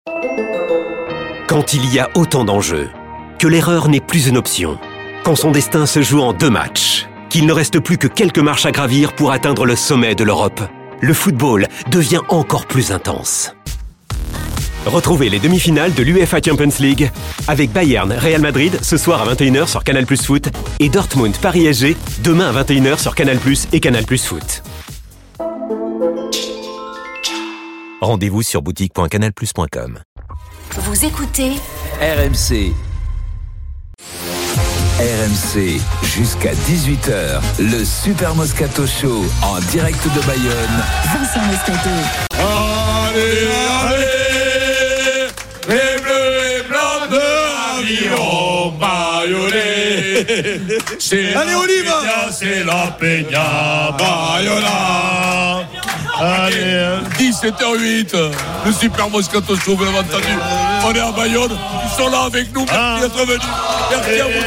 Quand il y a autant d'enjeux, que l'erreur n'est plus une option, quand son destin se joue en 2 matchs, qu'il ne reste plus que quelques marches à gravir pour atteindre le sommet de l'Europe, le football devient encore plus intense. Retrouvez les demi-finales de l'UEFA Champions League avec Bayern Real Madrid ce soir à 21h sur Canal+ Foot et Dortmund Paris SG demain à 21h sur Canal+ et Canal+ Foot. Rendez-vous sur boutique.canalplus.com. Vous écoutez RMC. RMC jusqu'à 18h, le Super Moscato Show en direct de Bayonne. Vincent Moscato. Allez, allez, les bleus et blancs de l'aviron bayonnais. Allez, Olive, c'est la Peña Bayonna. Allez, 17h08, le Super Moscato Show, vous l'avez entendu. On est à Bayonne, ils sont là avec nous, merci d'être venus. Merci à vous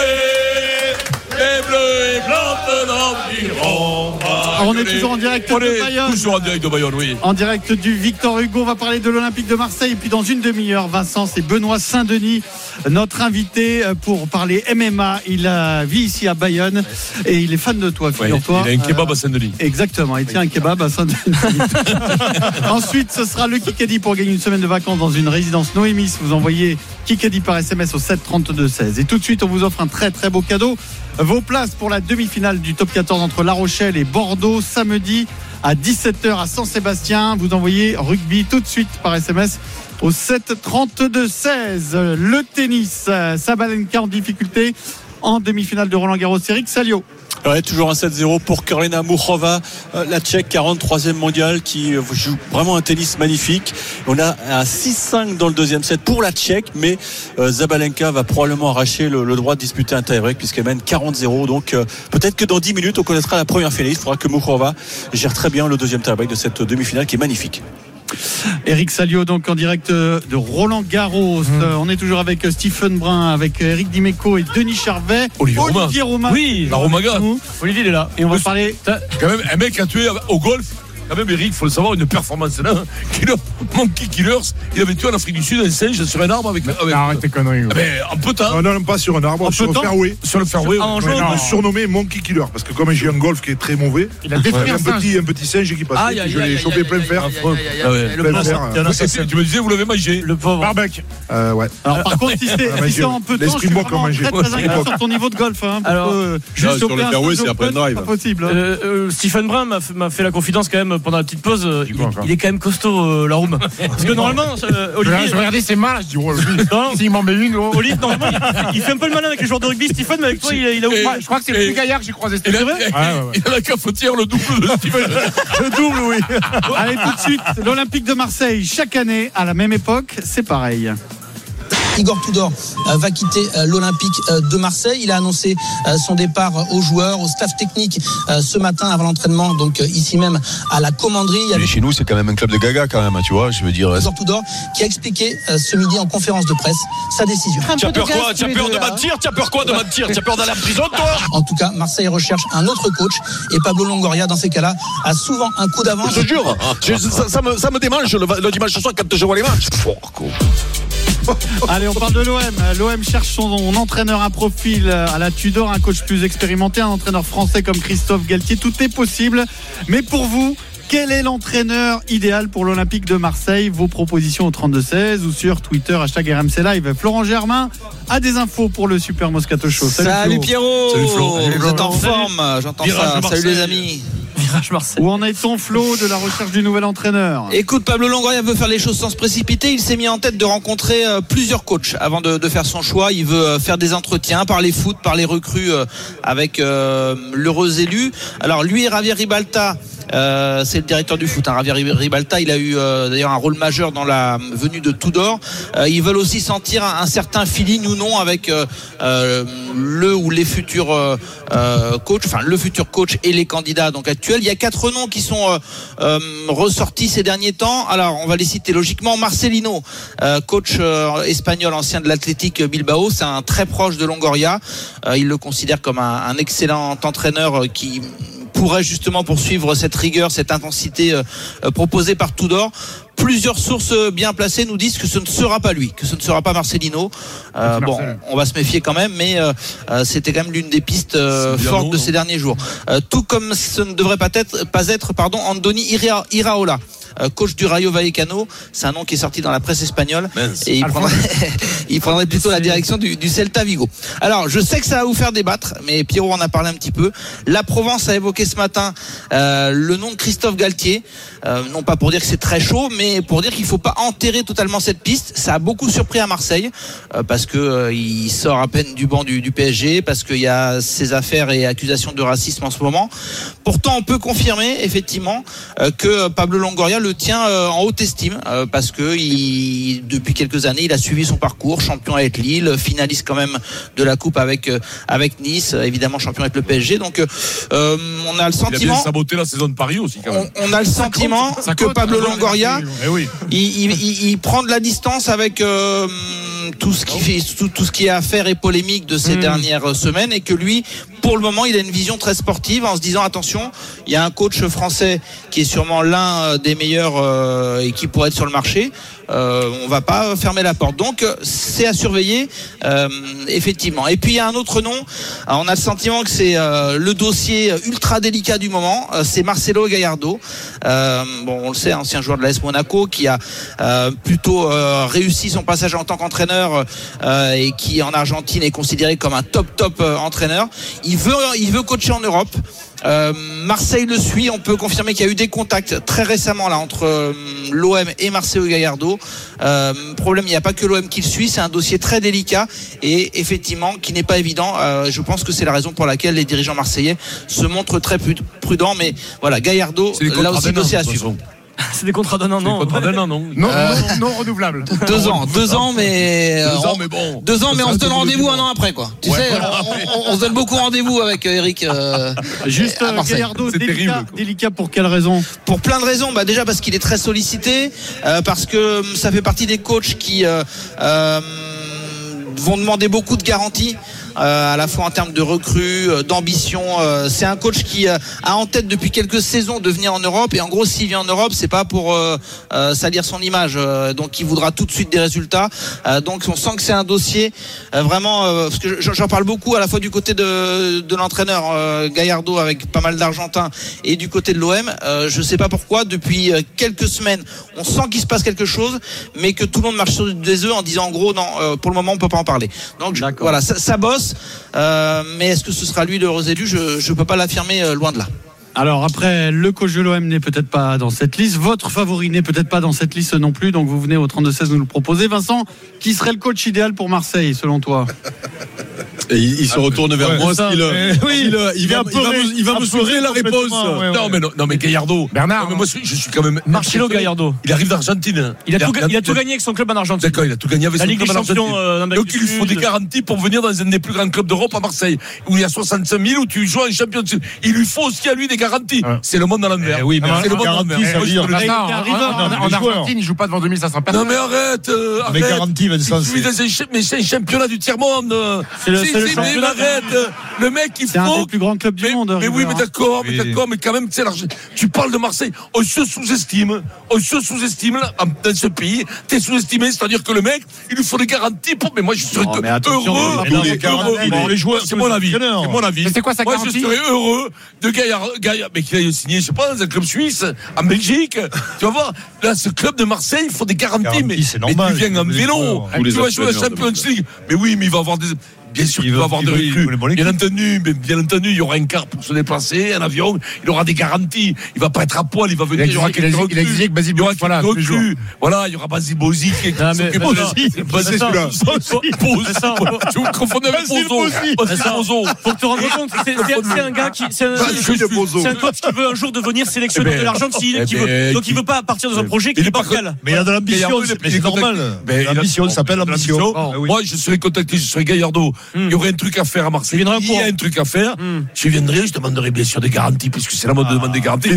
tous. Les bleus et blancs de l'environ. On est toujours en direct de Bayonne. Toujours en direct de Bayonne, oui. En direct du Victor Hugo, on va parler de l'Olympique de Marseille. Et puis dans une demi-heure, Vincent, c'est Benoît Saint-Denis, notre invité pour parler MMA. Il vit ici à Bayonne et il est fan de toi, figure-toi. Il a un kebab à Saint-Denis. Exactement, il tient un kebab à Saint-Denis. Ensuite, ce sera le Kikadi pour gagner une semaine de vacances dans une résidence Noémis. Vous envoyez Kikadi par SMS au 7 32 16. Et tout de suite, on vous offre un très très beau cadeau. Vos places pour la demi-finale du top 14 entre La Rochelle et Bordeaux samedi à 17h à Saint-Sébastien. Vous envoyez rugby tout de suite par SMS au 7 32 16. Le tennis, Sabalenka en difficulté en demi-finale de Roland-Garros. Eric Salio. Ouais, toujours un 7-0 pour Karolina Muchova, la Tchèque, 43e mondiale, qui joue vraiment un tennis magnifique. On a un 6-5 dans le deuxième set pour la Tchèque, mais Sabalenka va probablement arracher le droit de disputer un tie-break puisqu'elle mène 40-0. Donc peut-être que dans 10 minutes, on connaîtra la première finaliste. Il faudra que Muchova gère très bien le deuxième tie-break de cette demi-finale qui est magnifique. Eric Salio donc en direct de Roland Garros. On est toujours avec Stephen Brun, avec Eric Dimeco et Denis Charvet. Olivier Romain. Oui, la Romaga. Olivier il est là et on va parler. Quand même un mec a tué au golf. Quand même, Eric, il faut le savoir, une performance là. Monkey Killers, il avait tué en Afrique du Sud un singe sur un arbre avec. Arrête tes conneries. Mais en peu de temps. Non, pas sur un arbre, sur le fairway. Sur le fairway. Surnommé Monkey Killer, parce que comme j'ai un golf qui est très mauvais, il a détruit un petit singe qui passait. Je l'ai chopé plein fer. Tu me disais, vous l'avez mangé. Le pauvre. Barbecue. Ouais. Alors par contre, si c'est un peu de temps, je suis vraiment très inquiet sur ton niveau de golf. Alors, juste sur le fairway, c'est après un drive. Pas possible. Stephen Brun m'a fait la confidence quand même pendant la petite pause. Il est quand même costaud, la room. Parce que normalement, Olivier. Je regardais ses mains, je dis, s'il m'en met une. Olivier, normalement, il fait un peu le malin avec les joueurs de rugby. Stephen, mais avec toi, il a. Je crois que c'est le plus gaillard que j'ai croisé. Il a la cafetière, le double de Stephen. Le double, oui. Allez, tout de suite, l'Olympique de Marseille, chaque année, à la même époque, c'est pareil. Igor Tudor va quitter l'Olympique de Marseille. Il a annoncé son départ aux joueurs, au staff technique ce matin avant l'entraînement, donc ici même à la commanderie. Mais chez nous, c'est quand même un club de gaga quand même, tu vois, je veux dire. Igor Tudor qui a expliqué ce midi en conférence de presse sa décision. Tu as peur quoi ? Tu as peur de mentir ? Tu as peur quoi de mentir ? Tu as peur d'aller en prison, toi ? En tout cas, Marseille recherche un autre coach et Pablo Longoria, dans ces cas-là, a souvent un coup d'avance. Je te jure, ça me démange le dimanche soir quand je vois les matchs. Allez, on parle de l'OM. L'OM cherche son entraîneur, un profil à la Tudor, un coach plus expérimenté, un entraîneur français comme Christophe Galtier. Tout est possible. Mais pour vous, quel est l'entraîneur idéal pour l'Olympique de Marseille ? Vos propositions au 32-16 ou sur Twitter, #RMC Live. Florent Germain a des infos pour le Super Moscato Show. Salut Pierrot. Salut Flo. Vous êtes en forme, j'entends ça. Salut les amis. Où en est-on, Flo, de la recherche du nouvel entraîneur ? Écoute, Pablo Longoria veut faire les choses sans se précipiter. Il s'est mis en tête de rencontrer plusieurs coachs avant de faire son choix. Il veut faire des entretiens, parler foot, parler recrues avec l'heureux élu. Alors lui et Javier Ribalta, c'est le directeur du foot, Javier Ribalta. Il a eu d'ailleurs un rôle majeur dans la venue de Tudor. Ils veulent aussi sentir un certain feeling ou non avec le ou les futurs coachs, enfin le futur coach et les candidats donc actuels. Il y a 4 noms qui sont ressortis ces derniers temps. Alors on va les citer logiquement. Marcelino, coach espagnol, ancien de l'Athletic Bilbao, c'est un très proche de Longoria. Il le considère comme un excellent entraîneur qui pourrait justement poursuivre cette rigueur, cette intensité proposée par Tudor. plusieurs sources bien placées nous disent que ce ne sera pas lui, que ce ne sera pas Marcelino. Bon, on va se méfier quand même, mais c'était quand même l'une des pistes fortes de ces derniers jours. Tout comme ce ne devrait pas être Andoni Iraola, coach du Rayo Vallecano. C'est un nom qui est sorti dans la presse espagnole. Et il prendrait plutôt la direction du Celta Vigo. Alors, je sais que ça va vous faire débattre, mais Pierrot en a parlé un petit peu. La Provence a évoqué ce matin le nom de Christophe Galtier. Non pas pour dire que c'est très chaud, mais pour dire qu'il ne faut pas enterrer totalement cette piste. Ça a beaucoup surpris à Marseille, parce que il sort à peine du banc du PSG, parce qu'il y a ces affaires et accusations de racisme en ce moment. Pourtant, on peut confirmer effectivement que Pablo Longoria le tient en haute estime, parce que depuis quelques années, il a suivi son parcours, champion avec Lille, finaliste quand même de la coupe avec Nice, évidemment champion avec le PSG. Donc on a le sentiment. Il a bien saboté la saison de Paris aussi quand même. On a le sentiment que Pablo Longoria, il prend de la distance avec tout ce qui est affaire et polémique de ces dernières semaines, et que lui, pour le moment, il a une vision très sportive, en se disant attention, il y a un coach français qui est sûrement l'un des meilleurs et qui pourrait être sur le marché. On va pas fermer la porte. Donc c'est à surveiller, effectivement. Et puis il y a un autre nom. Alors, on a le sentiment que c'est le dossier ultra délicat du moment. C'est Marcelo Gallardo. On le sait, ancien joueur de l'AS Monaco, qui a plutôt réussi son passage en tant qu'entraîneur et qui en Argentine est considéré comme un top entraîneur. Il veut coacher en Europe. Marseille le suit. On peut confirmer qu'il y a eu des contacts très récemment là entre l'OM et Marcelo Gallardo. Problème, il n'y a pas que l'OM qui le suit. C'est un dossier très délicat et effectivement qui n'est pas évident. Je pense que c'est la raison pour laquelle les dirigeants marseillais se montrent très prudents. Mais voilà, Gallardo, là aussi dossier à suivre. C'est des contrats d'un an, non. Non renouvelable. 2 ans, mais 2 ans, mais on se donne rendez-vous un an après, quoi. Tu sais, on se donne beaucoup rendez-vous avec Eric. Juste Gallardo, délicat pour quelle raison? Pour plein de raisons. Déjà parce qu'il est très sollicité, parce que ça fait partie des coachs qui vont demander beaucoup de garanties. À la fois en termes de recrues, d'ambition. C'est un coach qui a en tête depuis quelques saisons de venir en Europe, et en gros s'il vient en Europe, c'est pas pour salir son image, donc il voudra tout de suite des résultats. Donc on sent que c'est un dossier vraiment, parce que j'en parle beaucoup à la fois du côté de l'entraîneur Gallardo avec pas mal d'Argentins, et du côté de l'OM. Je sais pas pourquoi depuis quelques semaines on sent qu'il se passe quelque chose, mais que tout le monde marche sur des œufs en disant en gros non, pour le moment on peut pas en parler. Donc voilà, ça bosse. Mais est-ce que ce sera lui le heureux élu? Je peux pas l'affirmer, loin de là. Alors après, le coach de l'OM n'est peut-être pas dans cette liste, votre favori n'est peut-être pas dans cette liste non plus, donc vous venez au 32-16 nous le proposer. Vincent, qui serait le coach idéal pour Marseille selon toi? Et il se retourne vers moi. Il va me sourire la réponse. Non mais Gallardo. Bernard. Moi je suis quand même. Marcelo Gallardo. Il arrive d'Argentine. Il a tout gagné avec son club en Argentine. D'accord, il a tout gagné avec son club en Argentine. Donc il lui faut des garanties pour venir dans un des plus grands clubs d'Europe à Marseille, où il y a 65 000, où tu joues en champion. Il lui faut aussi à lui des garanties. C'est le monde à l'envers. Oui, mais c'est le monde à l'envers. En Argentine, il joue pas devant 2500 personnes. Non mais arrête. Mais garantie, Vincent. Mais c'est un championnat du tiers-monde. Mais arrête, le mec il faut. C'est un des plus grands clubs du monde. Mais oui, mais d'accord, mais quand même, tu parles de Marseille, on se sous-estime dans ce pays. T'es sous-estimé, c'est-à-dire que le mec, il lui faut des garanties pour. Mais moi, je serais heureux. Les joueurs, c'est mon avis. Mais c'est quoi sa garantie? Moi, je serais heureux de Gallardo, mais qu'il aille signer, je sais pas, dans un club suisse, en Belgique. Tu vas voir, là, ce club de Marseille, il faut des garanties. Mais tu viens en vélo, tu vas jouer à la Champions League. Mais oui, mais il va avoir des. Bien sûr qu'il va avoir des recrues. Bien entendu, il y aura un car pour se déplacer, un avion, il aura des garanties. Il va pas être à poil, il va venir. Il y aura quelques recrues. Il a exigé que Basile Bozzi, voilà, il y aura Basile Bozzi qui s'occupe de Basile celui-là. Je vous confondez avec Bozo. Faut que tu te rendes compte, c'est un gars qui, c'est un coach qui veut un jour devenir sélectionneur de l'Argentine, donc il veut pas partir dans un projet qui est bancal. Mais il a de l'ambition, mais c'est normal. L'ambition s'appelle l'ambition. Moi, je serais contacté, je serais Gallardo. Il y aurait un truc à faire à Marseille. Il y a un truc à faire. Je viendrai, je demanderai bien sûr des garanties, puisque c'est la mode de demander des garanties.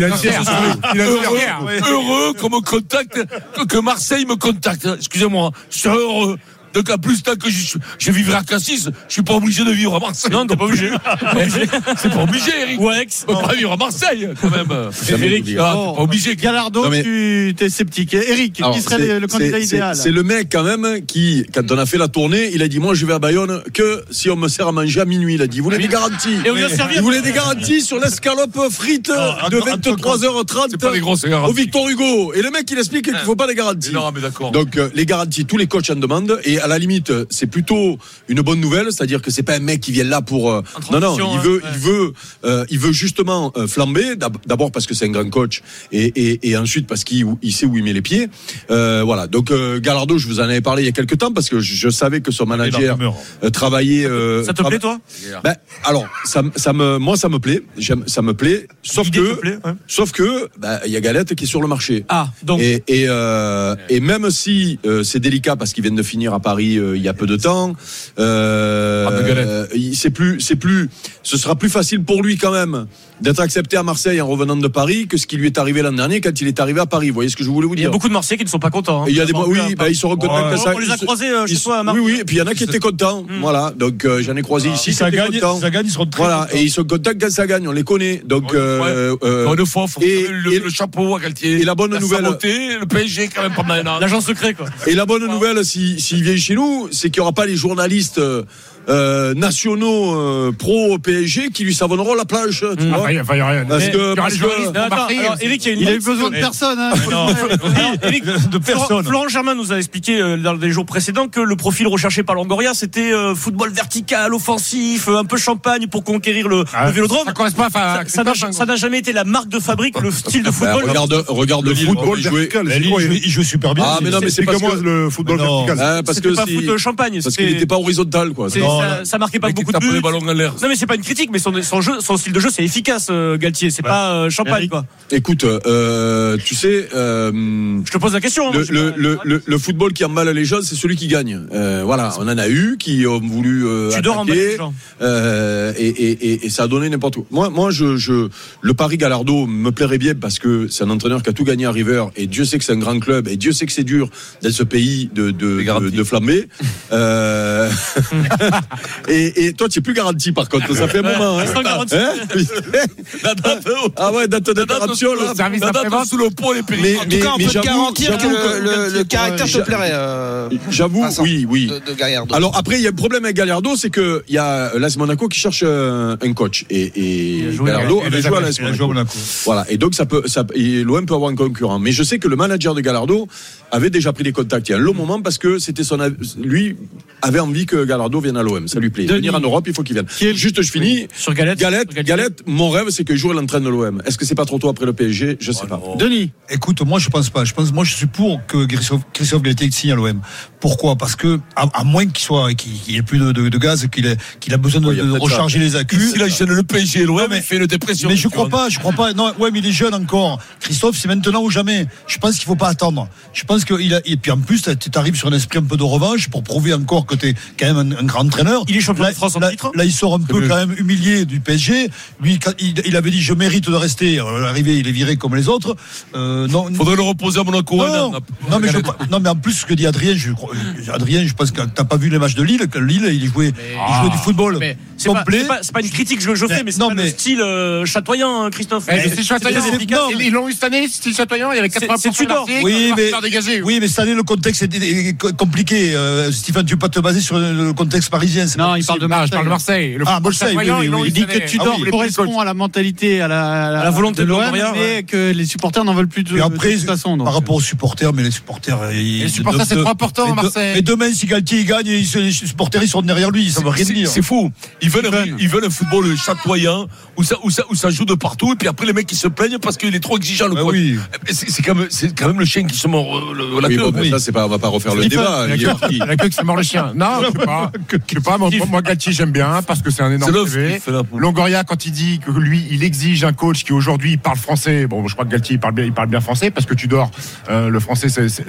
Heureux qu'on me contacte, que Marseille me contacte. Excusez-moi, je serais heureux. Donc, en plus, tant que je vivrai à Cassis, je suis pas obligé de vivre à Marseille. Non, t'es pas obligé. C'est pas obligé, Eric. Ou Aix. On peut pas vivre à Marseille, quand même. Eric, t'es pas obligé. Gallardo, tu es sceptique. Eric, qui serait le candidat idéal? C'est le mec, quand même, qui, quand on a fait la tournée, il a dit, moi, je vais à Bayonne que si on me sert à manger à minuit. Il a dit, il voulait des garanties. Et on lui a servi. Il voulait des garanties sur l'escalope frite de 23h30 C'est pas des grosses garanties. au Victor Hugo. Et le mec, il explique qu'il ne faut pas des garanties. Non, mais d'accord. Donc, les garanties, tous les coachs en demandent. Et à la limite, c'est plutôt une bonne nouvelle. C'est-à-dire que c'est pas un mec qui vient là pour. Non, il veut justement flamber. D'abord parce que c'est un grand coach. Et ensuite parce qu'il sait où il met les pieds. Voilà. Donc, Gallardo, je vous en avais parlé il y a quelques temps parce que je savais que son manager travaillait. Ça te plaît, toi? Alors, moi, ça me plaît. Ça me plaît. Sauf que, il y a Galette qui est sur le marché. Ah, donc. Et même si c'est délicat parce qu'ils viennent de finir à Paris il y a peu de temps, ce sera plus facile pour lui quand même d'être accepté à Marseille en revenant de Paris que ce qui lui est arrivé l'an dernier quand il est arrivé à Paris. Vous voyez ce que je voulais vous dire? Il y a beaucoup de Marseillais qui ne sont pas contents. Il y a ils seront contents que ça. On les a croisés chez toi à Marseille. Oui, et puis il y en a qui étaient contents. Voilà, donc j'en ai croisé ici. Si ça gagne, ils seront très contents. Et ils sont contents quand ça gagne, on les connaît. Donc, une fois, faut le chapeau à Galtier. Et la bonne nouvelle. Le PSG, quand même, pas mal. L'agent secret, quoi. Et la bonne nouvelle, s'il vient chez nous, c'est qu'il n'y aura pas les journalistes nationaux pro PSG qui lui savonneront la plage. Tu vois, il y a rien. parce que Eric, il a eu besoin de personne. Eric, de personne. Florent Germain nous a expliqué dans les jours précédents que le profil recherché par Longoria, c'était football vertical, offensif, un peu champagne pour conquérir le Vélodrome. Ça correspond à ça n'a jamais été la marque de fabrique, le style de football. Regarde le football vertical. Il joue super bien. Ah, mais non, mais c'est parce que le football vertical. Parce c'était que pas foot champagne. Parce qu'il n'était pas horizontal, quoi. Ça marquait pas beaucoup de buts. Non, mais c'est pas une critique, mais son style de jeu, c'est efficace, Galtier. C'est pas champagne, quoi. Écoute, tu sais, je te pose la question. Le football qui emballe les gens, c'est celui qui gagne. Voilà, on en a eu qui ont voulu attaquer, et ça a donné n'importe où. Moi, le Paris Gallardo me plairait bien parce que c'est un entraîneur qui a tout gagné à River, et Dieu sait que c'est un grand club, et Dieu sait que c'est dur dans ce pays de flamber. Et toi, tu es plus garanti par contre. Ça fait un moment. Ah ouais, date d'interruption. Sous le pont, les mais en tout cas, on peut garantir que le caractère te plairait. J'avoue, oui. De Gallardo. Alors après, il y a un problème avec Gallardo, c'est que il y a l'AS Monaco qui cherche un coach, et Gallardo avait joué à l'AS Monaco. Voilà, et donc l'OM peut avoir un concurrent. Mais je sais que le manager de Gallardo avait déjà pris des contacts il y a un long moment parce que c'était lui avait envie que Gallardo vienne à l'OM. Ça lui plaît. Venir en Europe, il faut qu'il vienne. Juste, je finis. Sur Galette. Galette, mon rêve, c'est qu'il joue et l'entraîne de l'OM. Est-ce que c'est pas trop tôt après le PSG? Je sais pas. Denis. Écoute, moi, je pense pas. Moi, je suis pour que Christophe Galtier signe à l'OM. Pourquoi? Parce que, à moins qu'il ait plus de gaz, qu'il a besoin de recharger les accus. Si là, il gêne le PSG et l'OM, il fait une dépression. Mais je crois pas. Non, ouais, mais il est jeune encore. Christophe, c'est maintenant ou jamais. Je pense qu'il faut pas attendre. Je pense et puis en plus, tu arrives sur un esprit un peu de revanche pour prouver encore que tu es quand même un grand entraîneur. Il est champion de France en titre. Là, il sort un peu quand même humilié du PSG. Lui, il avait dit je mérite de rester. À l'arrivée, il est viré comme les autres. Non. Faudrait le reposer à Monaco. Non, mais en plus, ce que dit Adrien, je pense que t'as pas vu les matchs de Lille. Que Lille, il jouait du football complet. C'est pas une critique que je fais, mais c'est pas le style chatoyant, Christophe. C'est chatoyant. Ils l'ont eu cette année, style chatoyant. Il y avait 80% d'articles. Oui, mais cette année, le contexte est compliqué. Stéphane, tu peux pas te baser sur le contexte parisien. Non, il parle de Marseille. Marseille. Il dit que Tudor correspond à la mentalité, à la volonté de l'OM, mais que les supporters n'en veulent plus de toute façon. Par rapport aux supporters, mais les supporters, c'est trop important à Marseille. Mais demain, si Galtier gagne, les supporters ils sont derrière lui, ça veut rien dire. C'est fou. Ils veulent un football chatoyant où ça joue de partout, et puis après les mecs qui se plaignent parce qu'il est trop exigeant le coach. C'est quand même le chien qui se mord la queue. Ça, on va pas refaire le débat. La queue qui se mord le chien. Non, je sais pas. Moi, Galtier, j'aime bien parce que c'est un énorme CV. Longoria, quand il dit que lui, il exige un coach qui aujourd'hui parle français. Bon, je crois que Galtier, il parle bien français parce que Tudor, le français, c'est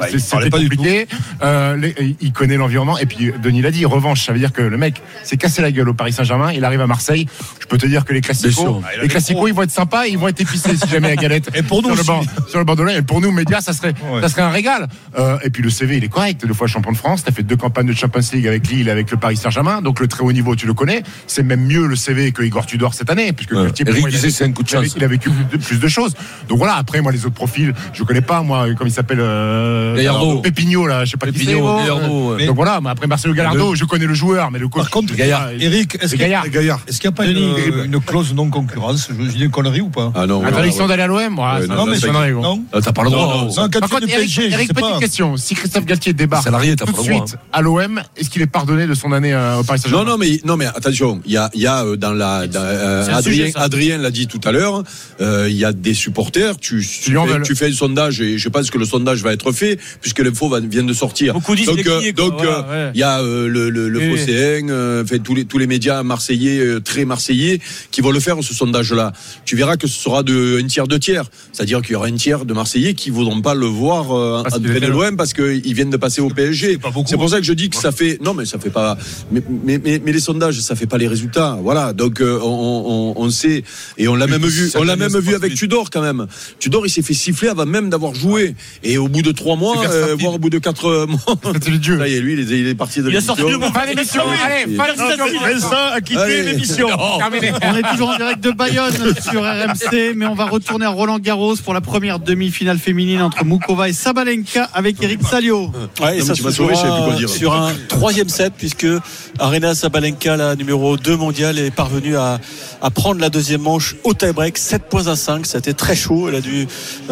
compliqué. Il connaît l'environnement. Et puis, Denis l'a dit, revanche, ça veut dire que le mec s'est cassé la gueule au Paris Saint-Germain. Saint-Germain, il arrive à Marseille. Je peux te dire que les classicos, ils vont être sympas, ils vont être épicés si jamais la galette. Et pour nous sur le bord de l'œil. Et pour nous médias, ça serait un régal. Et puis le CV, il est correct. 2 fois champion de France. T'as fait 2 campagnes de Champions League avec Lille, avec le Paris Saint-Germain. Donc le très haut niveau, tu le connais. C'est même mieux le CV que Igor Tudor cette année, puisque Eric disait c'est un coup de chance. Il a vécu plus de choses. Donc voilà. Après, moi, les autres profils, je connais pas. Moi, comme il s'appelle, Pépigno là, je sais pas qui c'est. Donc voilà. Mais après Marcelo Gallardo, je connais le joueur, mais le coach. Par contre, Gaillard. Eric, est-ce qu'il n'y a pas une clause non concurrence? Je dis une connerie ou pas? Ah non. Interdiction d'aller à l'OM. Non, mais non. T'as pas le droit. Par contre, Eric, petite question. Si Christophe Galtier débarque tout de suite à l'OM, est-ce qu'il est pardonné de son année au Paris Saint-Germain? Non, mais attention. Il y a dans la Adrien l'a dit tout à l'heure. Il y a des supporters. Tu fais un sondage et je pense que le sondage va être fait puisque l'info vient de sortir. Beaucoup disent donc il y a le Phocéen, tous les médias marseillais, très marseillais, qui vont le faire ce sondage-là. Tu verras que ce sera de un tiers, 2 tiers. C'est-à-dire qu'il y aura un tiers de Marseillais qui voudront pas le voir entraîner l'OM parce qu'ils viennent de passer au PSG. C'est pour ça que je dis que ça fait. Non, mais ça fait pas. Mais les sondages, ça fait pas les résultats. Voilà. Donc on sait et on l'a même vu. On l'a même vu avec Tudor quand même. Tudor, il s'est fait siffler avant même d'avoir joué. Et au bout de 3 mois, voire au bout de 4 mois, ça y est, lui, il est parti de l'émission. Il a sorti le bon pas d'émission. Allez, Vincent a quitté l'émission. On est toujours en direct de Bayonne sur RMC, mais on va retourner à Roland-Garros pour la première demi-finale féminine entre Mukova et Sabalenka avec Eric Salio. Ouais, et ça se jouera sur un 3e set puisque Aryna Sabalenka, la numéro 2 mondiale, est parvenue à prendre la 2e manche au tie-break 7-5. C'était très chaud. Elle a dû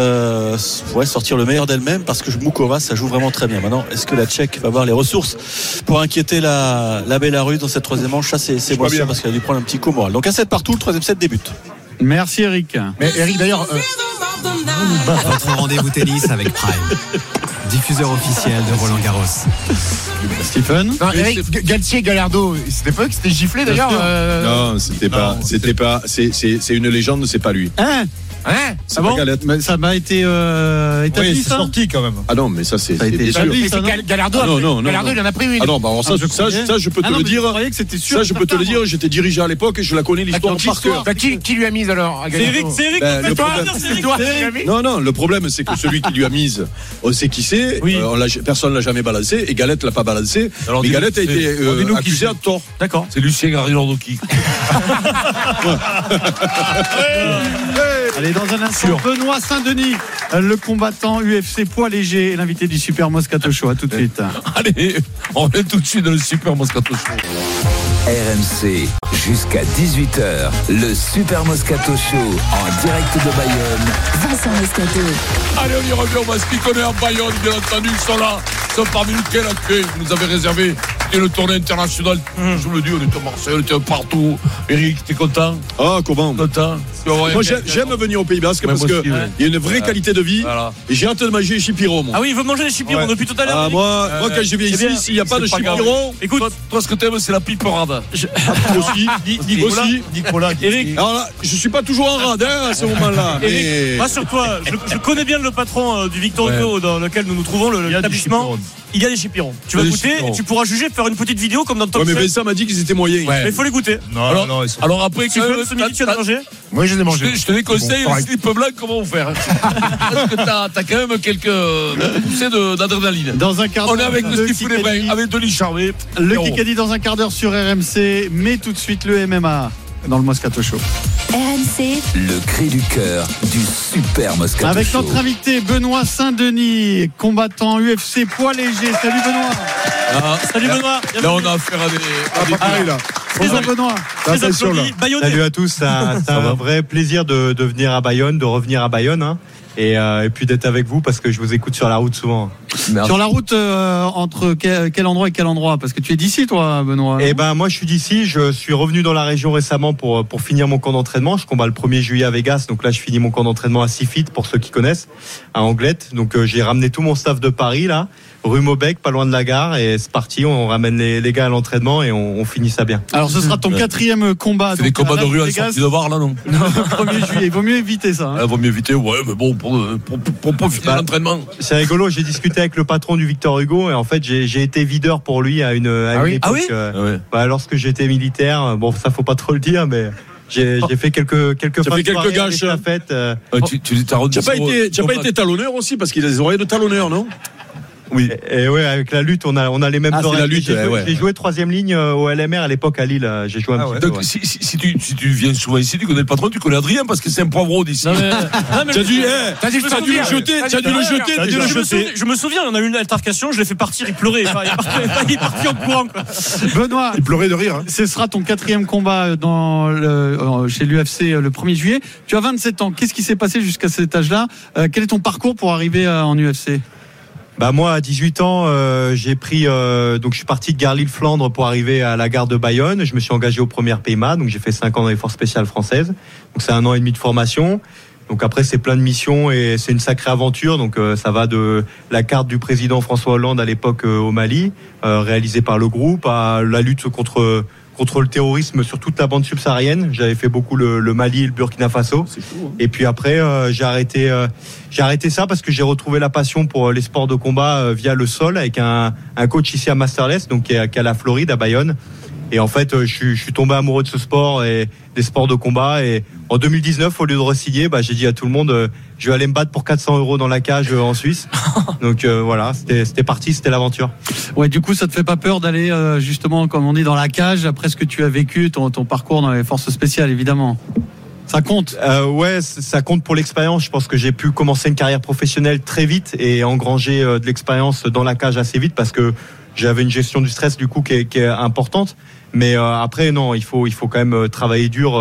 sortir le meilleur d'elle-même parce que Mukova, ça joue vraiment très bien. Maintenant, est-ce que la Tchèque va avoir les ressources pour inquiéter la Bélarusse dans cette 3e manche? Ça, c'est moi parce qu'elle a dû prendre un petit coup moral. Donc un set partout, le 3e set débute. Merci Eric. Mais Eric d'ailleurs. Votre rendez-vous tennis avec Prime, diffuseur officiel de Roland Garros. Stephen. Non, Eric, Galtier, Gallardo, c'était pas que c'était giflé d'ailleurs. Non, c'était pas. C'est une légende, c'est pas lui. C'est pas Galette. Mais ça m'a été établi, c'est sorti quand même. Ah non, mais ça c'est établi. Gallardo, il en a pris une. Ah non, bah alors ça je peux te le dire. Ça je peux te le dire, j'étais dirigeant à l'époque et je la connais l'histoire par cœur. Qui lui a mise alors? C'est Eric, c'est toi. Non, le problème c'est que celui qui lui a mise, on sait qui c'est, personne l'a jamais balancé et Galette l'a pas balancé. Mais Galette a été accusé à tort. D'accord. C'est Lucien Garillardo-Qui. Allez, dans un instant, Benoît Saint-Denis, le combattant UFC poids léger et l'invité du Super Moscato Show. À tout de suite. Allez, on est tout de suite dans le Super Moscato Show. RMC, jusqu'à 18h, le Super Moscato Show en direct de Bayonne. Vincent Moscato. Allez, on y revient, on va se connaît à Bayonne, bien entendu, ils sont là. Ils sont parmi nous, quel accueil vous nous avez réservé. Et le tournée international, je vous le dis, on était à Marseille, on était partout. Eric, t'es content? Ah, comment? Content? Moi, j'aime venir au Pays Basque parce qu'il y a une vraie qualité de vie. Voilà. Et j'ai hâte de manger des chipirons. Ah oui, il veut manger des chipirons depuis tout à l'heure. Moi, quand je viens ici, s'il n'y a pas de chipirons. Écoute, toi, ce que t'aimes, c'est la piperade. Aussi. Nicolas. Eric. Alors là, je suis pas toujours en rade à ce moment-là. Eric, rassure-toi, je connais bien le patron du Victor Hugo dans lequel nous nous trouvons, l'établissement. Il y a des chipirons. Tu vas goûter et tu pourras juger, faire une petite vidéo comme dans Top Chef. Mais Vincent m'a dit qu'ils étaient moyens. Mais il faut les goûter. Alors après, tu as mangé? Moi, je les ai mangés. Je te déconseille les slips blancs, comment faire? Parce que t'as quand même quelques poussées d'adrénaline. Dans un quart d'heure. On est avec le Steve Brun, avec Denis Charvet. Le Kikadi dans un quart d'heure sur RMC, mais tout de suite le MMA dans le Moscato Show. RMC, le cri du cœur du Super Moscato avec Show. Notre invité Benoît Saint-Denis, combattant UFC poids léger. Salut Benoît. Salut Benoît. Là on a affaire à des Bonjour Benoît. Salut à tous, c'est un vrai plaisir de venir à Bayonne, de revenir à Bayonne. Et puis d'être avec vous parce que je vous écoute sur la route souvent. Merci. Sur la route entre quel endroit et quel endroit? Parce que tu es d'ici toi Benoît. Eh ben moi je suis d'ici, je suis revenu dans la région récemment pour finir mon camp d'entraînement. Je combats le 1er juillet à Vegas, donc là je finis mon camp d'entraînement à Seafit pour ceux qui connaissent, à Anglette. Donc j'ai ramené tout mon staff de Paris là rue Maubec, pas loin de la gare, et c'est parti. On ramène les gars à l'entraînement et on finit ça bien. Alors ce sera ton 4e combat. C'est des combats de rue à sortie de VAR là, non? Non, le 1er juillet. Il vaut mieux éviter ça. Hein. Il vaut mieux éviter, ouais, mais bon, pour profiter de l'entraînement. C'est rigolo. J'ai discuté avec le patron du Victor Hugo et en fait j'ai été videur pour lui à une époque. Lorsque j'étais militaire, bon ça faut pas trop le dire, mais. J'ai fait quelques gâches. La fête. Tu n'as pas été talonneur aussi parce qu'il a des oreilles de talonneur, non? Oui. Et ouais, avec la lutte, on a les mêmes oreilles. La lutte, j'ai joué 3e ligne au LMR à l'époque à Lille. J'ai joué un petit peu. Donc, si tu viens souvent ici, tu connais le patron, tu connais Adrien parce que c'est un poivreau d'ici. Tu as dû le jeter. Je me souviens, on a eu une altercation, je l'ai fait partir, il pleurait. Il est parti en courant. Benoît, il pleurait de rire. Ce sera ton 4e combat chez l'UFC le 1er juillet. Tu as 27 ans. Qu'est-ce qui s'est passé jusqu'à cet âge-là? Quel est ton parcours pour arriver en UFC? Bah moi à 18 ans j'ai pris donc je suis parti de Gare-Lille-Flandre pour arriver à la gare de Bayonne. Je me suis engagé aux premières PMA, donc j'ai fait 5 ans dans les forces spéciales françaises. Donc c'est 1 an et demi de formation. Donc après c'est plein de missions et c'est une sacrée aventure. Donc ça va de la carte du président François Hollande à l'époque au Mali, réalisée par le groupe, à la lutte contre le terrorisme sur toute la bande subsaharienne. J'avais fait beaucoup le Mali et le Burkina Faso. C'est cool, hein. Et puis après, j'ai arrêté ça parce que j'ai retrouvé la passion pour les sports de combat via le sol avec un coach ici à Masterless, donc qui est à la Floride, à Bayonne. Et en fait, je suis tombé amoureux de ce sport et des sports de combat. Et en 2019, au lieu de re-signer, j'ai dit à tout le monde, je vais aller me battre pour 400 € dans la cage en Suisse. Donc voilà, c'était parti, c'était l'aventure. Ouais, du coup, ça te fait pas peur d'aller justement, comme on dit, dans la cage après ce que tu as vécu, ton parcours dans les forces spéciales, évidemment. Ça compte. Ouais, ça compte pour l'expérience. Je pense que j'ai pu commencer une carrière professionnelle très vite et engranger de l'expérience dans la cage assez vite parce que j'avais une gestion du stress du coup qui est importante. Mais après non, il faut quand même travailler dur.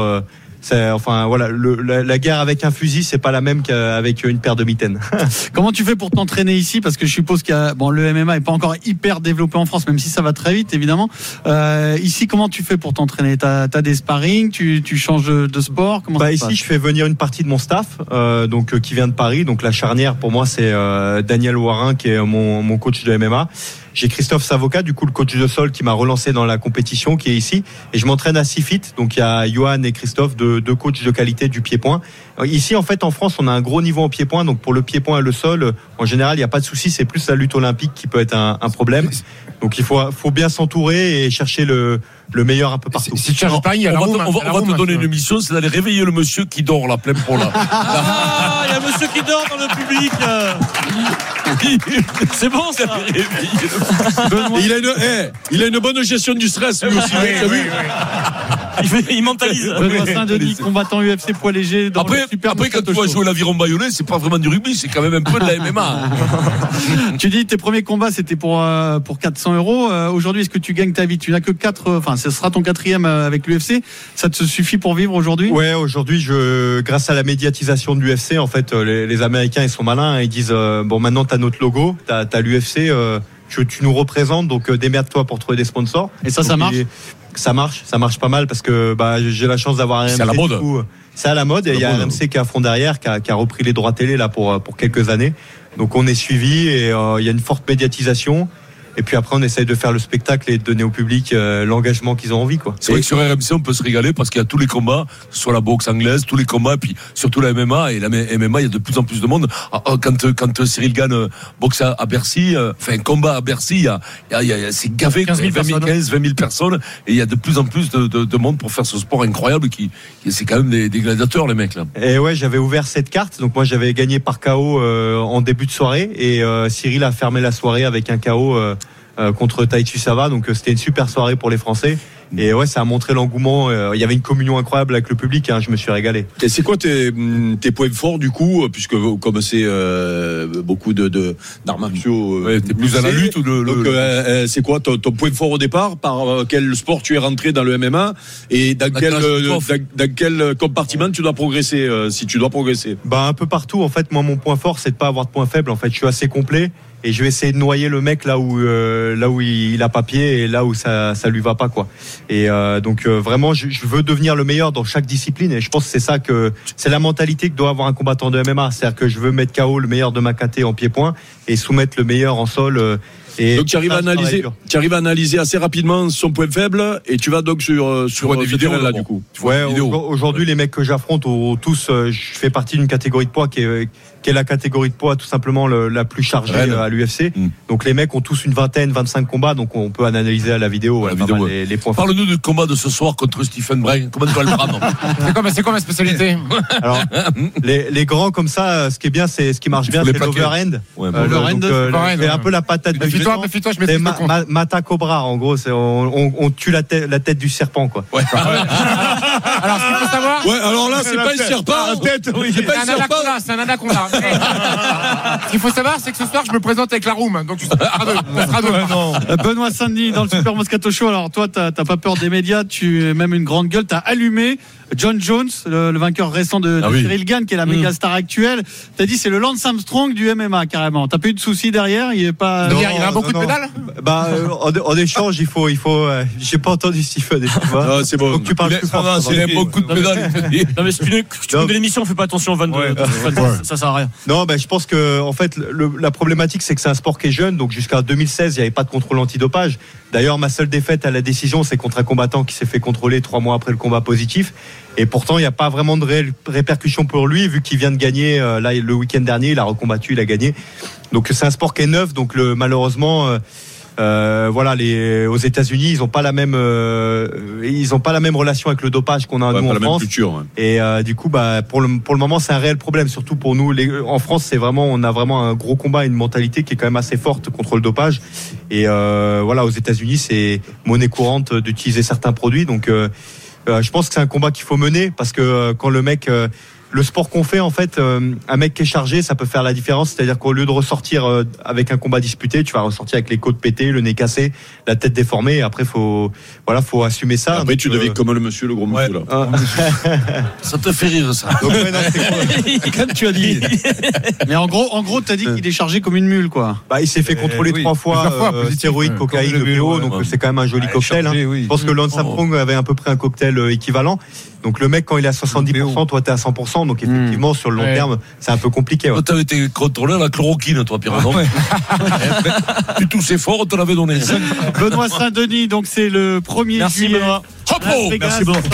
La guerre avec un fusil, c'est pas la même qu'avec une paire de mitaines. Comment tu fais pour t'entraîner ici? Parce que je suppose le MMA est pas encore hyper développé en France, même si ça va très vite, évidemment. Ici, comment tu fais pour t'entraîner? T'as des sparring, tu changes de sport? Comment ça se passe? Ici, je fais venir une partie de mon staff, qui vient de Paris. Donc la charnière pour moi, c'est Daniel Warin qui est mon coach de MMA. J'ai Christophe Savoca, du coup le coach de sol qui m'a relancé dans la compétition, qui est ici, et je m'entraîne à Sifit. Donc il y a Johan et Christophe, deux coachs de qualité du pied-point. Ici en fait en France on a un gros niveau en pied-point, donc pour le pied-point et le sol en général il n'y a pas de souci, c'est plus la lutte olympique qui peut être un problème. Donc il faut bien s'entourer et chercher le meilleur un peu partout. Si tu cherches pas, on va te donner une mission, c'est d'aller réveiller le monsieur qui dort là, plein pour là. Ah, il y a un monsieur qui dort dans le public. C'est bon ça. Il a une bonne gestion du stress lui aussi. Il mentalise. Benoît Saint-Denis, combattant UFC poids léger. Après, quand tu vas jouer l'aviron bayonnais, c'est pas vraiment du rugby, c'est quand même un peu de la MMA. Tu dis tes premiers combats c'était pour 400 €. Aujourd'hui, est-ce que tu gagnes ta vie? Tu n'as que 4. Enfin, ce sera ton 4e avec l'UFC. Ça te suffit pour vivre aujourd'hui? Ouais, aujourd'hui, grâce à la médiatisation de l'UFC, en fait, les Américains ils sont malins. Ils disent maintenant t'as notre logo, t'as l'UFC. Tu nous représentes, donc démerde-toi pour trouver des sponsors. Et ça marche? Ça marche pas mal parce que j'ai la chance d'avoir un RMC. C'est à la mode. C'est à la mode et il y a RMC qui est à fond derrière, qui a repris les droits télé là pour quelques années. Donc on est suivi et il y a une forte médiatisation. Et puis après, on essaye de faire le spectacle et de donner au public l'engagement qu'ils ont envie, quoi. C'est vrai que sur RMC, on peut se régaler parce qu'il y a tous les combats, soit la boxe anglaise, tous les combats, puis surtout la MMA. Et la MMA, il y a de plus en plus de monde. Quand Cyril Gane boxe à Bercy, combat à Bercy, c'est gavé, 20 000 personnes. Et il y a de plus en plus de monde pour faire ce sport incroyable c'est quand même des gladiateurs, les mecs, là. Et ouais, j'avais ouvert cette carte. Donc moi, j'avais gagné par KO en début de soirée. Et Cyril a fermé la soirée avec un KO contre Taichi Sava, donc c'était une super soirée pour les Français. Et ouais, ça a montré l'engouement. Il y avait une communion incroyable avec le public. Je me suis régalé. Et c'est quoi tes points forts du coup, puisque comme c'est beaucoup d'arts martiaux, t'es plus à la lutte ou donc c'est quoi ton point fort au départ? Par quel sport tu es rentré dans le MMA et dans quel compartiment tu dois progresser si tu dois progresser? Un peu partout. En fait, moi, mon point fort, c'est de pas avoir de point faible. En fait, je suis assez complet. et je vais essayer de noyer le mec là où il a pas pied et là où ça lui va pas, quoi. Et donc vraiment je veux devenir le meilleur dans chaque discipline, et je pense que c'est la mentalité que doit avoir un combattant de MMA, c'est-à-dire que je veux mettre KO le meilleur de ma caté en pied-point et soumettre le meilleur en sol. Et donc tu arrives à analyser assez rapidement son point faible, et tu vas donc sur des vidéos là du coup. Ouais, aujourd'hui les mecs que j'affronte tous, je fais partie d'une catégorie de poids qui est la catégorie de poids tout simplement la plus chargée à l'UFC. Donc les mecs ont tous une 25 combats, donc on peut analyser à la vidéo, les points. Parle-nous du combat de ce soir contre Stephen Bryan. Comment tu vas le prendre? C'est quoi ma spécialité? Alors les grands comme ça, ce qui est bien, ce qui marche bien, c'est l'overhand. L'overhand, c'est un peu la patate de géant. Méfie-toi, je mets Mata Cobra, en gros, on tue la tête du serpent, quoi. Ouais. Alors ce qu'il faut savoir. Ouais, alors là c'est pas un serpent. C'est un anaconda. Ce qu'il faut savoir, c'est que ce soir je me présente avec la room, donc tu seras deux. Benoît Saint-Denis dans le Super Moscato Show. Alors toi, t'as pas peur des médias, tu es même une grande gueule. T'as allumé John Jones, le vainqueur récent de Cyril Gane, qui est la méga star actuelle. T'as dit c'est le Lance Armstrong du MMA carrément. T'as pas eu de soucis derrière? Il est pas. Il a beaucoup de pédales. Bah en échange, il faut. J'ai pas entendu Stephen. C'est bon. Donc tu parles plus fort. C'est un bon coup de pédale. Non mais c'est une de l'émission, fais pas attention, Van. Ça sert à rien. Non, je pense que en fait la problématique, c'est que c'est un sport qui est jeune. Donc jusqu'à 2016, il n'y avait pas de contrôle antidopage. D'ailleurs, ma seule défaite à la décision, c'est contre un combattant qui s'est fait contrôler 3 mois après le combat positif. Et pourtant, il n'y a pas vraiment de réelles répercussions pour lui, vu qu'il vient de gagner là le week-end dernier. Il a recombattu, il a gagné. Donc c'est un sport qui est neuf. Donc malheureusement, aux États-Unis, ils n'ont pas la même relation avec le dopage qu'on a nous en France. Culture, Et du coup, pour le moment, c'est un réel problème, surtout pour nous. En France, on a vraiment un gros combat, une mentalité qui est quand même assez forte contre le dopage. Et aux États-Unis, c'est monnaie courante d'utiliser certains produits. Donc je pense que c'est un combat qu'il faut mener, parce que quand le sport qu'on fait, en fait, un mec qui est chargé, ça peut faire la différence. C'est-à-dire qu'au lieu de ressortir avec un combat disputé, tu vas ressortir avec les côtes pétées, le nez cassé, la tête déformée. Et après, faut assumer ça. Et après, tu deviens comme le monsieur, le gros monsieur, là. Ça te fait rire, ça. Donc, quand tu as dit. Mais en gros, t'as dit qu'il est chargé comme une mule, quoi. Il s'est fait contrôler 3 fois, stéroïdes, cocaïne, PO, donc c'est quand même un joli cocktail. Je pense que Lance Armstrong avait à peu près un cocktail équivalent. Donc le mec, quand il est à 70%, toi t'es à 100%, donc effectivement sur le long terme c'est un peu compliqué. Toi t'avais été contrôlé à la chloroquine, toi, Pierre, non? Tu toussais fort, on te l'avait donné. Benoît Saint-Denis, donc c'est le 1er juillet. Merci Benoît.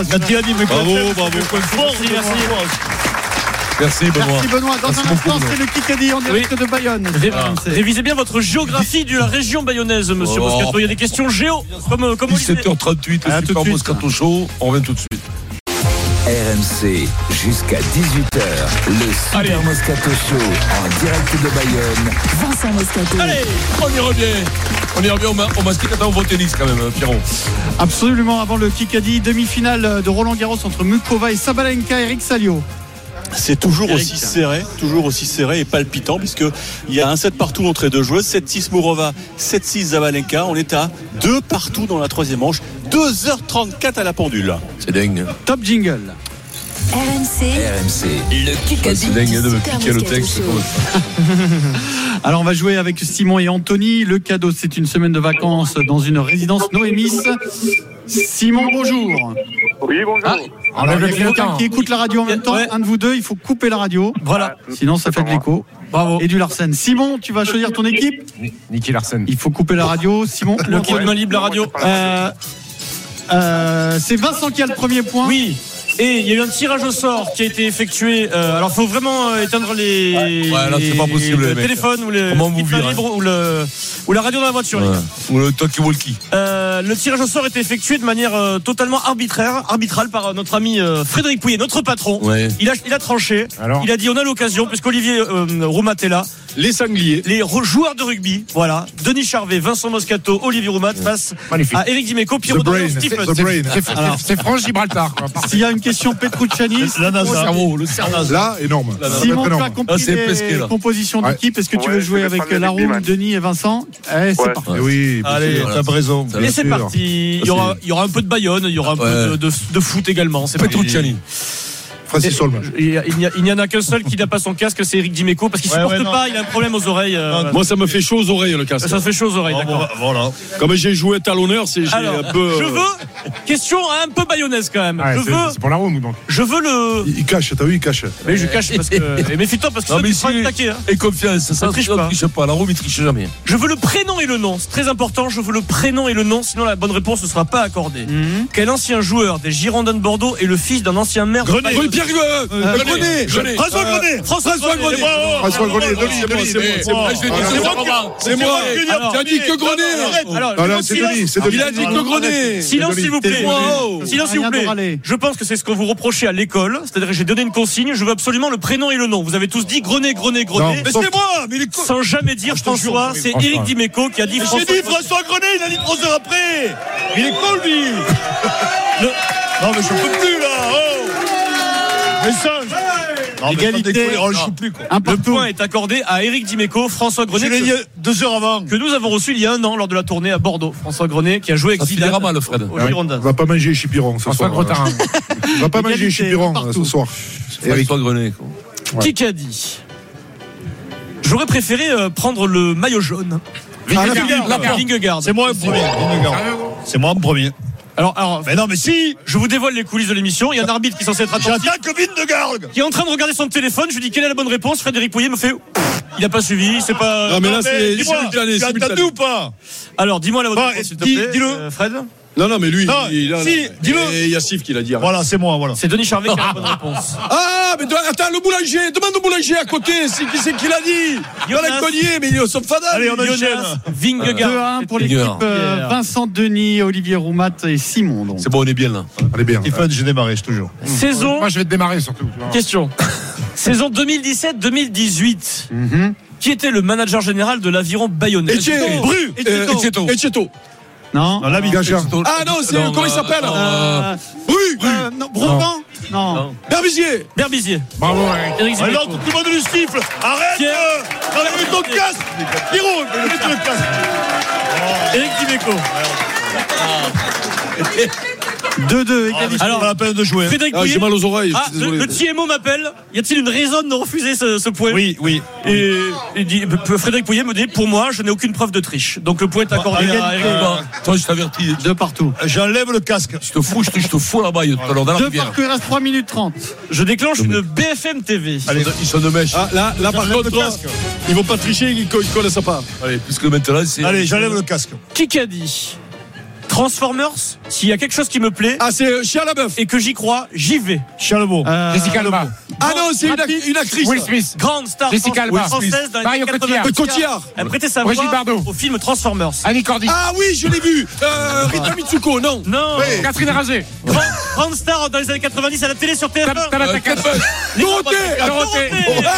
Merci Benoît. Dans un instant, c'est le Kikadi en direct de Bayonne. Révisez bien votre géographie de la région bayonnaise, monsieur Moscato. Il y a des questions géo, comme 17h38, le Super Moscato Show. On revient tout de suite. RMC jusqu'à 18h, le Super Moscato Show en direct de Bayonne. Vincent Moscato. Allez, on y revient au Moscato au tennis quand même, Pierrot. Absolument, avant le Kikadi, demi-finale de Roland Garros entre Mukova et Sabalenka, Eric Salio. C'est toujours aussi serré et palpitant, puisqu'il y a un set partout entre les deux joueuses. 7-6 Mourova, 7-6 Zabalenka. On est à 2 partout dans la troisième manche. 2h34 à la pendule. C'est dingue. Top jingle. RMC. Le Kikadi. C'est dingue de me piquer le texte. Alors on va jouer avec Simon et Anthony. Le cadeau, c'est une semaine de vacances dans une résidence Noémis. Simon, bonjour. Oui, bonjour. Alors, il y a quelqu'un qui écoute la radio en même temps. Un de vous deux, il faut couper la radio. Voilà. Sinon, ça fait de l'écho. Bravo. Et du Larsen. Simon, tu vas choisir ton équipe. Niki Larsen. Il faut couper la radio. Simon. Le qui de libre la radio. C'est Vincent qui a le premier point. Oui. Et il y a eu un tirage au sort qui a été effectué. Alors, il faut vraiment éteindre les téléphones ou les ou la radio dans la voiture. Ou le talkie-walkie. Le tirage au sort a été effectué de manière totalement arbitrale par notre ami Frédéric Pouillet, notre patron. Ouais. Il a tranché. Alors, il a dit on a l'occasion, puisqu'Olivier Roumat est là. Les sangliers. Les joueurs de rugby, voilà. Denis Charvet, Vincent Moscato, Olivier Roumat face à Eric Dimeco, Pierrot Stephen. C'est France Gibraltar. S'il y a une question Petrucciani, le cerveau. Là, énorme. Simon, tu as compris les compositions d'équipe. Est-ce que tu veux jouer avec Laroum, Denis et Vincent? C'est parti. Oui, allez, t'as raison. Et c'est parti. Il y aura un peu de Bayonne, il y aura un peu de foot également. C'est Petrucciani. Francis Holm. Il n'y en a qu'un seul qui n'a pas son casque, c'est Eric Dimeco, parce qu'il supporte pas, il a un problème aux oreilles. Moi, ça me fait chaud aux oreilles, le casque. Ça fait chaud aux oreilles, d'accord. Voilà. Comme j'ai joué talonneur, j'ai un peu. Je veux, question un peu bayonnaise quand même. C'est pour la room, donc. Je veux le. Il cache, t'as vu, il cache. Mais je cache parce que. Et méfie-toi parce que ça tu attaquer. Et confiance, ça triche pas. La room, il triche jamais. Je veux le prénom et le nom, c'est très important. Je veux le prénom et le nom, sinon la bonne réponse ne sera pas accordée. Quel ancien joueur des Girondins de Bordeaux est le fils d'un ancien maire de Grenet. Pierre Grenet. François Grenet. François Grenet, c'est moi. Tu as dit que Grenet. C'est Denis. Il a dit que Grenet. Silence s'il vous plaît. Silence s'il vous plaît. Je pense que c'est ce que vous reprochez à l'école, c'est-à-dire que j'ai donné une consigne, je veux absolument le prénom et le nom. Vous avez tous dit Grenet. Mais c'est moi. Sans jamais dire François, c'est Eric Dimeco qui a dit François. J'ai dit François Grenet, il a dit 3 heures après. Il est con lui. Non mais je peux plus là. Message. Égalité. On le joue plus quoi. Le point est accordé à Eric Dimeco, François Grenet. Je l'ai dit 2 heures avant. Que nous avons reçu il y a 1 an lors de la tournée à Bordeaux. François Grenet qui a joué avec Zidane. Ça mal, Fred. On va pas manger Chipiron ce soir. On va pas manger Chipiron ce soir. François Grenet. Qui a dit? J'aurais préféré prendre le maillot jaune. Vingegaard. C'est moi le premier. C'est moi le premier. Alors, mais non, mais si. Je vous dévoile les coulisses de l'émission. Il y a un arbitre qui est censé être attentif. J'attaque Vingegaard. Qui est en train de regarder son téléphone. Je lui dis quelle est la bonne réponse. Frédéric Pouillet me fait. Il n'a pas suivi. C'est pas. Non, mais là, c'est. Tu as entendu ou pas? Alors, dis-moi la bonne réponse, s'il te plaît. Dis-le. Fred. Non, mais lui. Dis-le. Et Yassif qui l'a dit. Voilà, c'est moi, voilà. C'est Denis Charvet qui a la bonne réponse. Ah, mais attends, le boulanger. Demande au boulanger à côté. C'est qui l'a dit? Il va la cogner, mais il est au Sofada. Allez, on enchaîne. Vingegaard. 2-1 pour l'équipe Vincent Denis, Olivier Roumat et Simon. Donc. C'est bon, on est bien là. On est bien. Stéphane, j'ai démarré, toujours. Saison. Moi, je vais te démarrer surtout. Question. Saison 2017-2018. Qui était le manager général de l'Aviron Bayonnais? Etcheto. Non, la Gachard. Ah non, c'est comment il s'appelle? Brogan. Non. Berbizier. Bravo, Eric. Alors tout le monde lui siffle. Arrête. Enlève ton casque. Pierrot, mets le casque. Eric Dimeco. 2-2, égalité. Alors, pas la peine de jouer. Frédéric Pouillet. J'ai mal aux oreilles. Le TMO m'appelle. Y a-t-il une raison de refuser ce point? Oui. Et Frédéric Pouillet me dit pour moi, je n'ai aucune preuve de triche. Donc le point est accordé à Eric. Toi, je t'avertis. 2 partout. J'enlève le casque. Je te fous là-bas. Dans la 2 rivière. partout, il reste 3 minutes 30. Je déclenche une BFM TV. Allez, ils sont de mèche. Là par contre, ils vont pas tricher, ils connaissent pas. Allez, puisque maintenant, c'est. Allez, j'enlève le casque. Qui a dit Transformers, s'il y a quelque chose qui me plaît. Ah, c'est Chia Labeouf. Et que j'y crois, j'y vais. Charlebourg. Jessica Alba. Ah non, c'est une actrice. Will Smith. Grande star Jessica Alba. française dans les Mario années 80. Cotillard. Elle prêtait sa Brigitte voix Bardot. au film Transformers. Annie Cordy. Ah oui, je l'ai vu. Rita Mitsuko, non. Non. Catherine Razé. Grande star dans les années 90 à la télé sur TF1. Dorothée.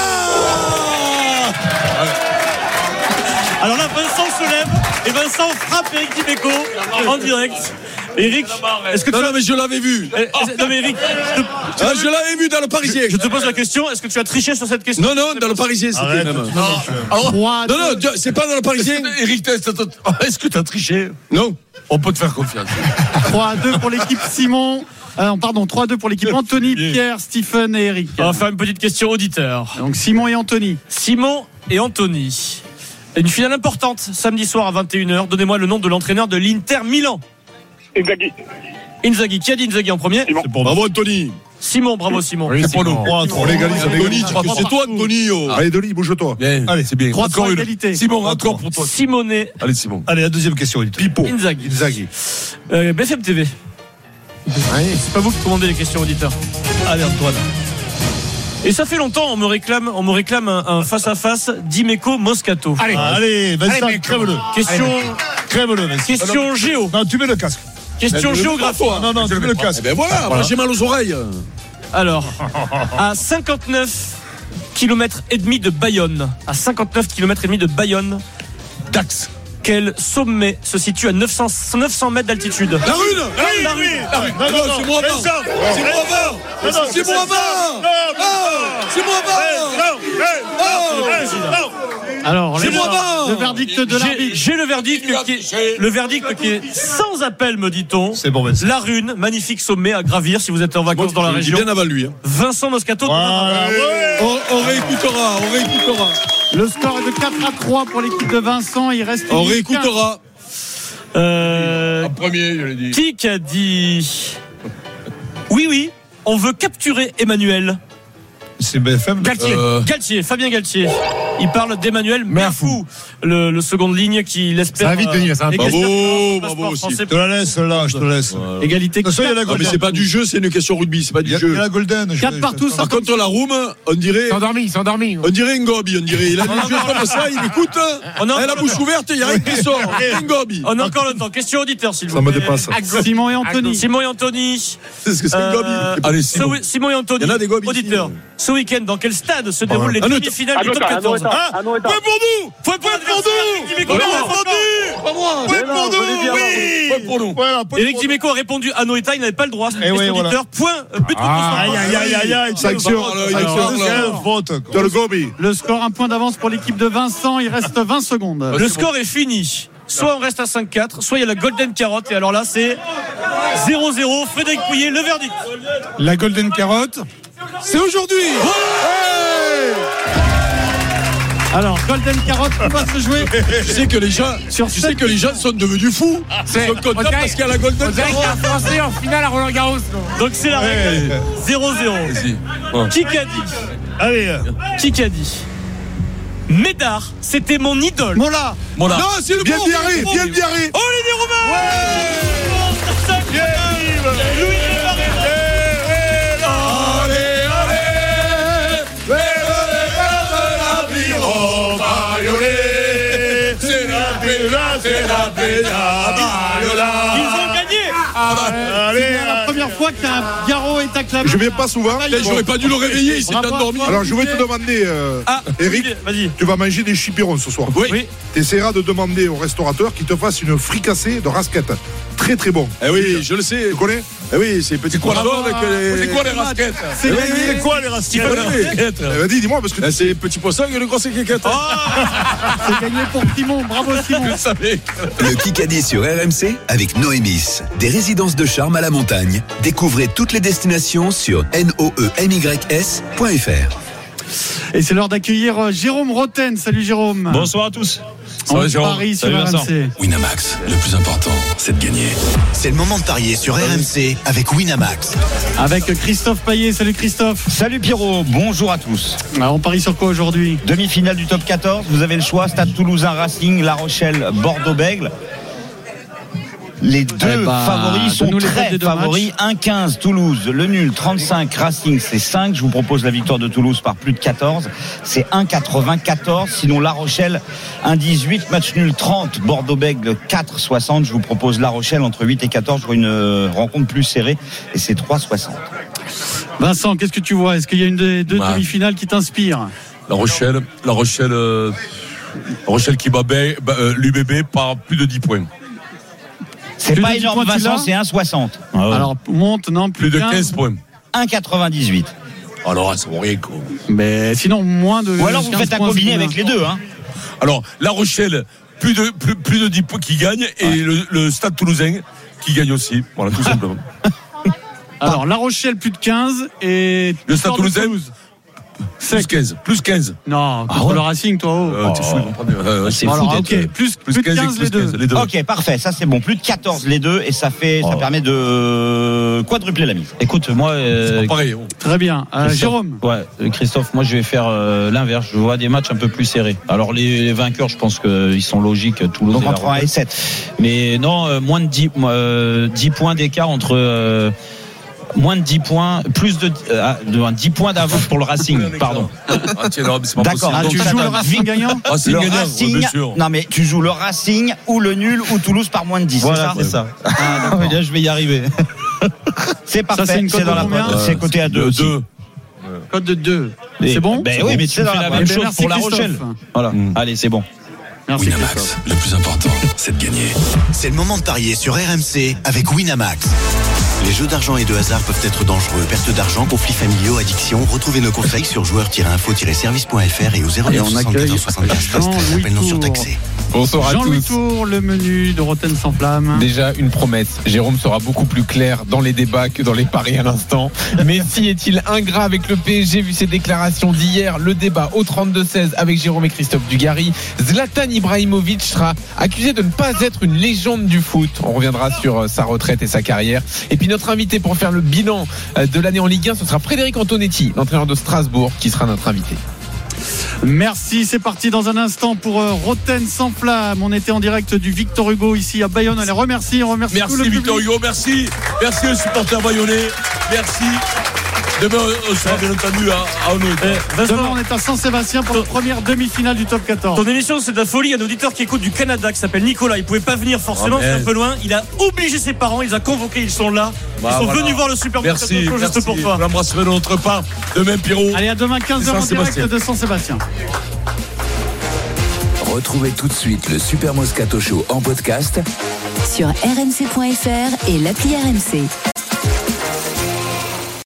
Alors là, Vincent se lève et Vincent frappe Eric Dimeco en direct. Eric, est-ce que tu Non, mais je l'avais vu. Non, mais Eric, je l'avais vu dans le Parisien. Je te pose la question, est-ce que tu as triché sur cette question? Non, dans le Parisien, c'était même. Non, c'est pas dans le Parisien. Eric, est-ce que tu as triché? Non. On peut te faire confiance. 3-2 pour l'équipe Simon. 3-2 pour l'équipe Anthony, Pierre, Stephen et Eric. On va faire une petite question auditeur. Donc Simon et Anthony. Simon et Anthony. Une finale importante, samedi soir à 21h. Donnez-moi le nom de l'entraîneur de l'Inter Milan. Inzaghi. Qui a dit Inzaghi en premier? Bravo, Anthony. Simon, bravo Simon. Oui, c'est pour nous. On légalise. C'est toi, Anthony. Allez, Denis, bouge-toi. Allez, c'est bien. Encore une égalité. Simon, encore pour toi. Simonet. Allez, Simon. Allez, la deuxième question. Pipo. Inzaghi. BFM TV. C'est pas vous qui commandez les questions auditeurs. Allez, Antoine. Et ça fait longtemps, on me réclame un face-à-face Dimeco-Moscato. Allez, Vincent, crève-le. Crève-le, Vincent. Question géo. Non, tu mets le casque. Question géographique. Non, tu mets le casque. Ben voilà, moi j'ai mal aux oreilles. Alors, à 59 km et demi de Bayonne, Dax. quel sommet se situe à 900 mètres d'altitude? La Rune. Non, c'est moi avant. Alors, le verdict de l'arbitre. J'ai le verdict qui est sans appel, me dit-on. C'est bon, La Rune, magnifique sommet à gravir si vous êtes en vacances dans la région. Bien avant lui. Vincent Moscato. On réécoutera. Le score est de 4-3 pour l'équipe de Vincent. Il reste. On réécoutera. En premier, je l'ai dit. Qui a dit oui, on veut capturer Emmanuel. C'est BFM. Galtier, Fabien Galtier. Il parle d'Emmanuel Merfou, le seconde ligne qui l'espère. Ça va vite, Denis, ça va. Bravo aussi. Je te la laisse, là, je te laisse. Égalité. Non, mais c'est pas du jeu, c'est une question rugby, c'est pas du jeu. Il y a la Golden. 4 partout. Par contre, la Room, on dirait. Il s'est endormi. On dirait Ngobi, on dirait. Il a des jeux comme ça, il écoute. Il a la bouche ouverte, il y a rien qui sort. Ngobi. On a encore le temps. Question auditeur, s'il vous plaît. Ça me dépasse. Simon et Anthony. C'est ce que c'est Ngobi. Allez, Simon et Anthony. Il y en a des Ngobi. Auditeur. Ce week-end, dans quel stade se déroulent les demi-finales du top 14? Point pour nous. Point pour nous. Éric Dimeco a répondu à Noeta, il n'avait pas le droit. C'est auditeur. Point. But Aïe. Sanction. Le score, un point d'avance pour l'équipe de Vincent. Il reste 20 secondes. Le score est fini. Soit on reste à 5-4, soit il y a la Golden Carotte. Et alors là, c'est 0-0. Frédéric Pouillet, le verdict. La Golden Carotte, c'est aujourd'hui. Alors, Golden Carotte, on va se jouer. Tu sais que les gens sont devenus fous. Ils sont contents parce qu'il y a la Golden Carotte. On dirait qu'il y a un Français en finale à Roland Garros. Donc c'est la règle. 0-0. Qui a dit? Allez. Qui a dit? Médard, c'était mon idole. Mola. Non, c'est le Bien Biarré. Olivier Romain. Louis C'est la ils ont gagné. C'est la première fois qu'un Garot est acclamé. Je viens pas souvent. J'aurais pas dû le réveiller, il s'est endormi. Alors je vais te demander, Eric, tu vas manger des chipirons ce soir. Oui. Tu essaieras de demander au restaurateur qu'il te fasse une fricassée de rasquette. Très très bon. Eh oui, je le sais. Tu connais? Eh oui, c'est petit poisson avec les. C'est quoi les rasquettes? C'est quoi les rasquettes? Vas-y, dis-moi parce que c'est petit poisson et le gros c'est quéquette. C'est gagné pour Simon. Bravo Simon. Je savais. Le Kikadi sur RMC avec Noémis. Des résidences de charme à la montagne. Découvrez toutes les destinations sur noemys.fr. Et c'est l'heure d'accueillir Jérôme Roten. Salut Jérôme. Bonsoir à tous. On parie sur RMC. Winamax, le plus important, c'est de gagner. C'est le moment de parier sur RMC avec Winamax. Avec Christophe Payet. Salut Christophe. Salut Pierrot, bonjour à tous. Alors on parie sur quoi aujourd'hui? Demi-finale du top 14, vous avez le choix, Stade Toulousain Racing, La Rochelle, Bordeaux-Bègles. Les deux favoris sont très favoris. 1,15 Toulouse, le nul 35 Racing, c'est 5. Je vous propose la victoire de Toulouse par plus de 14. C'est 1,94. Sinon La Rochelle 1,18, match nul 30. Bordeaux-Bègles 4,60. Je vous propose La Rochelle entre 8 et 14 pour une rencontre plus serrée et c'est 3,60. Vincent, qu'est-ce que tu vois? Est-ce qu'il y a une des deux demi-finales qui t'inspire? La Rochelle qui bat l'UBB par plus de 10 points. C'est pas énorme, Vincent, c'est 1,60. Ah ouais. Alors, monte, non, plus de 15 points. 1,98. Alors, c'est rien, quoi. Mais sinon, moins de. Ou alors, vous faites un combiné avec les deux, hein. Alors, La Rochelle, plus de 10 points qui gagne, et le Stade Toulousain qui gagne aussi. Voilà, tout simplement. Alors, La Rochelle, plus de 15, et. Le Stade Toulousain. Plus 15. Non, contre le Racing, toi. T'es fou, c'est fou. Alors, ok, plus 15 les deux. Ok, parfait, ça c'est bon. Plus de 14 les deux, et ça permet de quadrupler la mise. Écoute, moi. C'est pas pareil. Très bien. Jérôme. Ouais, Christophe, moi je vais faire l'inverse. Je vois des matchs un peu plus serrés. Alors, les vainqueurs, je pense qu'ils sont logiques. Toulouse donc entre 1 et 7. Mais non, moins de 10 points d'écart entre. Moins de 10 points, plus de 10 points d'avance pour le Racing, pardon. D'accord, tu joues le Racing gagnant? Le Racing, non mais tu joues le Racing ou le nul ou Toulouse par moins de 10, voilà, c'est ça. Bien, je vais y arriver. C'est parfait, ça, c'est dans la pointe. C'est coté à 2. Code de 2. C'est bon? Ben oui, mais tu fais la même chose pour La Rochelle. Voilà, allez, c'est bon. Merci Winamax, le plus important, c'est de gagner. C'est le moment de parier sur RMC avec Winamax. Les jeux d'argent et de hasard peuvent être dangereux. Perte d'argent, conflits familiaux, addiction. Retrouvez nos conseils sur joueurs-info-service.fr et au 09 74 75 13 13. Appel non surtaxé. Bonsoir à Jean-Louis tous. Tour, le menu de Rotten sans flamme. Déjà une promesse, Jérôme sera beaucoup plus clair dans les débats que dans les paris à l'instant. Messi est-il ingrat avec le PSG vu ses déclarations d'hier? Le débat au 32-16 avec Jérôme et Christophe Dugarry. Zlatan Ibrahimovic sera accusé de ne pas être une légende du foot. On reviendra sur sa retraite et sa carrière. Et puis notre invité pour faire le bilan de l'année en Ligue 1, ce sera Frédéric Antonetti, l'entraîneur de Strasbourg, qui sera notre invité. Merci, c'est parti dans un instant pour Rotten sans flamme. On était en direct du Victor Hugo ici à Bayonne. On les remercie, tout le Victor public. Hugo, merci aux supporters bayonnais, merci. Demain, on sera bien entendu à Honor. Demain, on est à Saint-Sébastien pour la première demi-finale du top 14. Ton émission, c'est de la folie. Il y a un auditeur qui écoute du Canada qui s'appelle Nicolas. Il pouvait pas venir forcément, c'est un peu loin. Il a obligé ses parents, il les a convoqués, ils sont là. Ils sont venus voir le Super Bowl juste pour toi. Je l'embrasserai de notre part. Demain, Pierrot. Allez, à demain 15h en direct de Saint-Sébastien. Retrouvez tout de suite le Super Moscato Show en podcast sur rmc.fr et l'appli RMC.